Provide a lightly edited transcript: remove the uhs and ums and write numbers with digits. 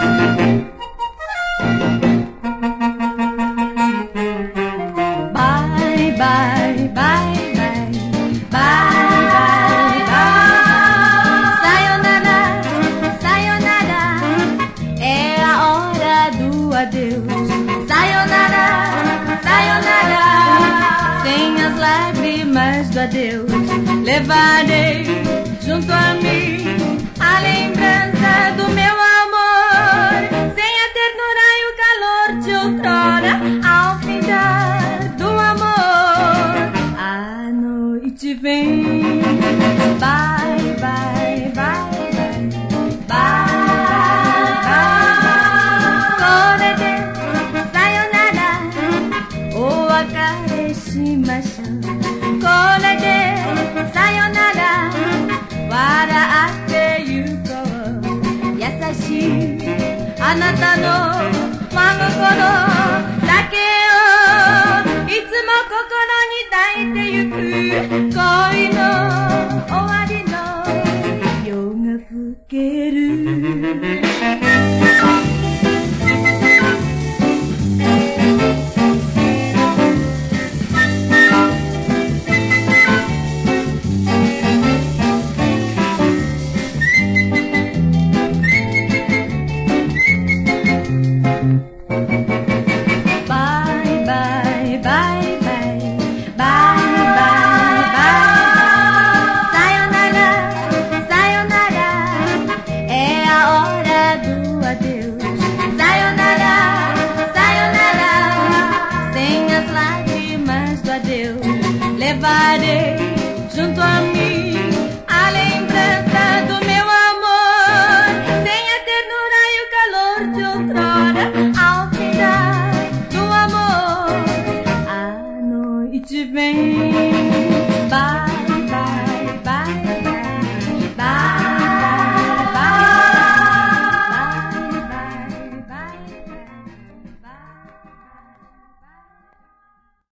Adeus, sayonara, sayonara. Sem as lágrimas do adeus, levarei junto a mim a lembrança do meu amor. Sem a ternura e o calor de outrora, ao findar do amor, a noite vem. Bye, bye, bye, bye. Korede sayonara waraate yukou yasashii anata no magokoro dake o itsumo kokoro ni taite yuku koi no owari no yo ga fukeru.